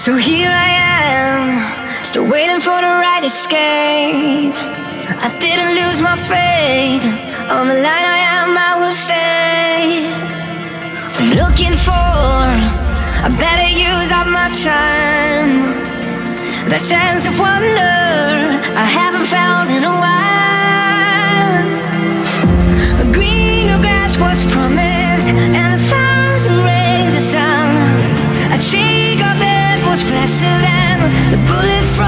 So here I am, still waiting for the right escape. I didn't lose my faith, on the line I will stay. Looking for a better use of my time, that sense of wonder I haven't felt in a while. A greener grass was promised, and 1,000 rays of sun. A cheek of that was faster than the bullet from